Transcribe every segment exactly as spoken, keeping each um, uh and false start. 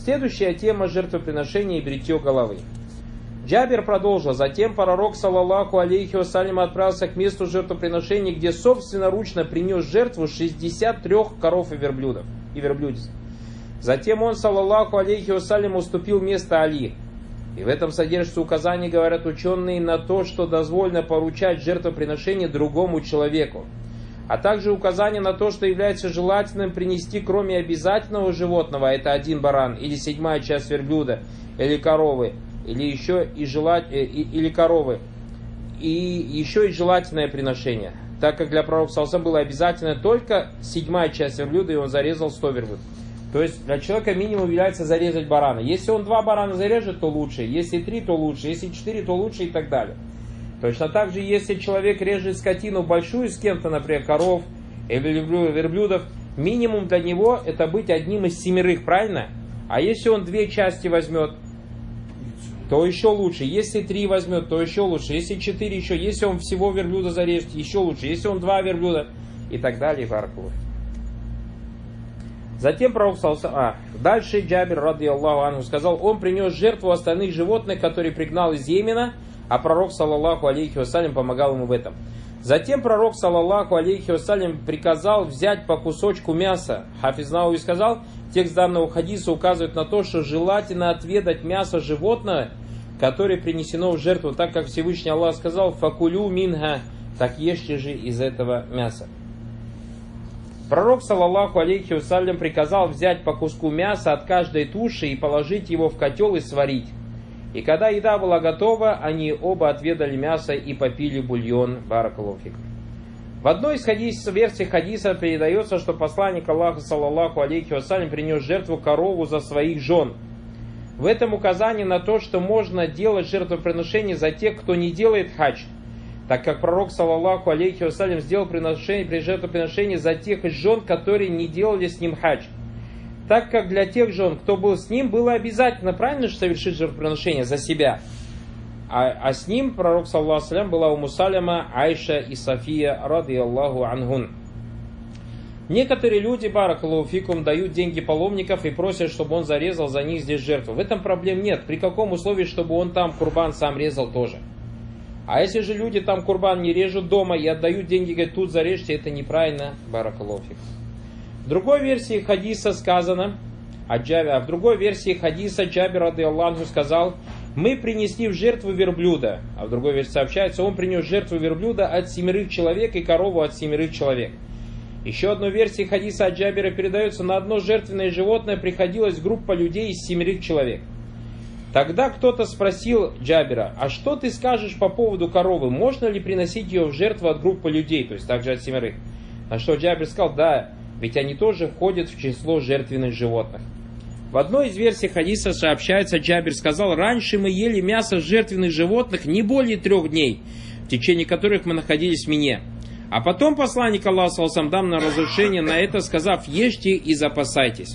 Следующая тема — жертвоприношения и бритье головы. Джабир продолжил: затем пророк, саллаллаху алейхи вассалям, отправился к месту жертвоприношений, где собственноручно принес жертву шестьдесят три коров и верблюдов и верблюдиц. Затем он, саллаллаху алейхи вассалям, уступил место Али. И в этом содержится указание, говорят ученые, на то, что дозволено поручать жертвоприношение другому человеку. А также указание на то, что является желательным принести, кроме обязательного животного, это один баран, или седьмая часть верблюда, или коровы, или еще и желать, или коровы, и еще и желательное приношение. Так как для пророка саллаллаху алейхи ва саллям было обязательно только седьмая часть верблюда, и он зарезал сто верблюдов. То есть для человека минимум является зарезать барана. Если он два барана зарежет, то лучше. Если три, то лучше. Если четыре, то лучше, и так далее. Точно так же, если человек режет скотину большую с кем-то, например, коров или верблюдов, минимум для него это быть одним из семерых, правильно? А если он две части возьмет, то еще лучше. Если три возьмет, то еще лучше. Если четыре, еще. Если он всего верблюда зарежет, еще лучше. Если он два верблюда, и так далее. Баракуллах. Затем пророк, а, дальше Джабир, ради Аллаху анху, сказал: он принес жертву остальных животных, которые пригнал из Йемена, а пророк, саллаллаху алейхи вассалям, помогал ему в этом. Затем пророк, саллаллаху алейхи вассалям, приказал взять по кусочку мяса. Хафиз Науи сказал: текст данного хадиса указывает на то, что желательно отведать мясо животного, которое принесено в жертву, так как Всевышний Аллах сказал: факулю минха, так ешьте же из этого мяса. Пророк, саллаллаху алейхи вассалям, приказал взять по куску мяса от каждой туши и положить его в котел и сварить. И когда еда была готова, они оба отведали мясо и попили бульон. Баракаллаху фикум. В одной из хадис, версий хадиса передается, что посланник Аллаха, саллаллаху алейхи вассалям, принес жертву корову за своих жен. В этом указание на то, что можно делать жертвоприношение за тех, кто не делает хадж, так как пророк, саллаллаху алейхи вассалям, сделал приношение, при жертвоприношении за тех из жен, которые не делали с ним хадж. Так как для тех жен, кто был с ним, было обязательно, правильно, что совершить жертвоприношение за себя. А, а с ним пророк, саллаллаху алейхи вассалям, была Умму Саляма, Айша и София, ради Аллаху анхун. Некоторые люди, баракаллаху фикум, дают деньги паломников и просят, чтобы он зарезал за них здесь жертву. В этом проблем нет. При каком условии, чтобы он там курбан сам резал тоже. А если же люди там курбан не режут дома и отдают деньги, говорят: тут зарежьте, это неправильно. Баракаллаху фикум. В другой версии хадиса сказано, а в другой версии хадиса Джабир, ради Аллаху, сказал: мы принесли в жертву верблюда. А в другой версии сообщается: он принес жертву верблюда от семерых человек и корову от семерых человек. Еще одной версии хадиса от Джабира передается: на одно жертвенное животное приходилась группа людей из семерых человек. Тогда кто-то спросил Джабира: а что ты скажешь по поводу коровы? Можно ли приносить ее в жертву от группы людей, то есть также от семерых? На что Джабир сказал: да, ведь они тоже входят в число жертвенных животных. В одной из версий хадиса сообщается, Джабир сказал: раньше мы ели мясо жертвенных животных не более трех дней, в течение которых мы находились в Мине. А потом посланник Аллаха, саллаллаху алейхи ва саллям, дал нам разрешение на это, сказав: ешьте и запасайтесь.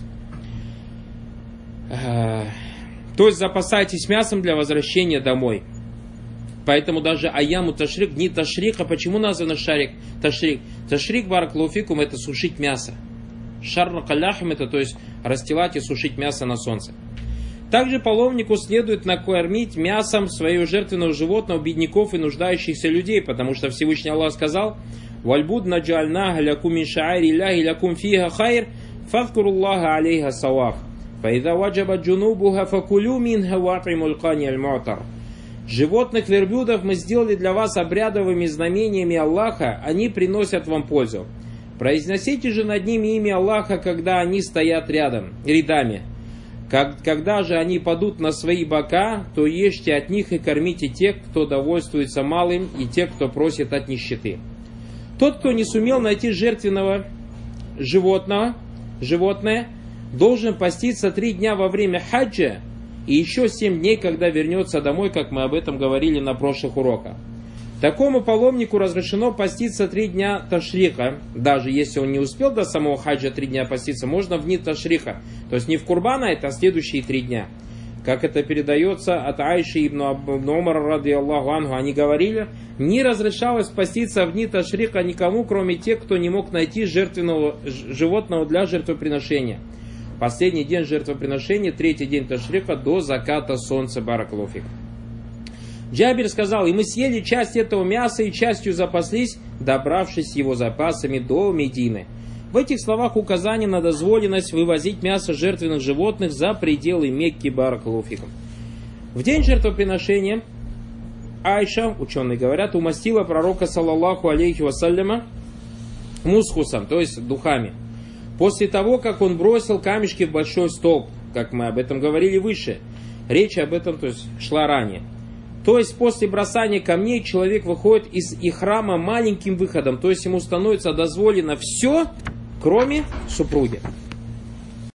То есть запасайтесь мясом для возвращения домой. Поэтому даже аяму ташрик, дни ташрика, почему названо шарик ташрик? Ташрик, баракаллаху фикум, это сушить мясо. Шарра каляхим, это то есть расстилать и сушить мясо на солнце. Также паломнику следует накормить мясом своего жертвенного животного бедняков и нуждающихся людей, потому что Всевышний Аллах сказал: «Вальбуд наджальнага лякум мин шаири ляхи лякум фиха хайр, фадкуруллаха алейха саваф, фаида ваджаба джунубуха факулю минха ватримул кани аль-муатар». Животных верблюдов мы сделали для вас обрядовыми знамениями Аллаха, они приносят вам пользу. Произносите же над ними имя Аллаха, когда они стоят рядом, рядами. Как, когда же они падут на свои бока, то ешьте от них и кормите тех, кто довольствуется малым, и тех, кто просит от нищеты. Тот, кто не сумел найти жертвенного животного, животное, должен поститься три дня во время хаджа, и еще семь дней, когда вернется домой, как мы об этом говорили на прошлых уроках. Такому паломнику разрешено поститься три дня ташриха, даже если он не успел до самого хаджа три дня поститься, можно в дни ташриха, то есть не в курбана, это следующие три дня. Как это передается от Айши ибн Умара, ради Аллаху анху, они говорили: не разрешалось поститься в дни ташриха никому, кроме тех, кто не мог найти жертвенного животного для жертвоприношения. Последний день жертвоприношения, третий день ташрика до заката солнца. Баракалуфик. Джабир сказал, и мы съели часть этого мяса и частью запаслись, добравшись его запасами до Медины. В этих словах указание на дозволенность вывозить мясо жертвенных животных за пределы Мекки. Баракалуфикум. В день жертвоприношения Айша, ученые говорят, умастила пророка, саллаллаху алейхи вассаляма, мусхусом, то есть духами. После того, как он бросил камешки в большой столб, как мы об этом говорили выше, речь об этом, то есть, шла ранее. То есть после бросания камней человек выходит из ихрама маленьким выходом, то есть ему становится дозволено все, кроме супруги.